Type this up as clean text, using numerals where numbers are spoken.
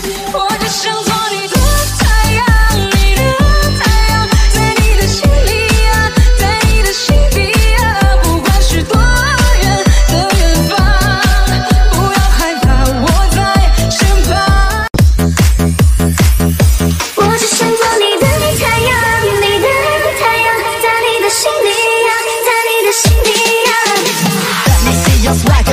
我只想做你的太阳，你的太阳，在你的心里呀，在你的心底呀，不管是多远的远方，不要害怕，我在身旁。我只想做你的太阳，你的太阳，在你的心里呀，在你的心底呀。Let me see your swag.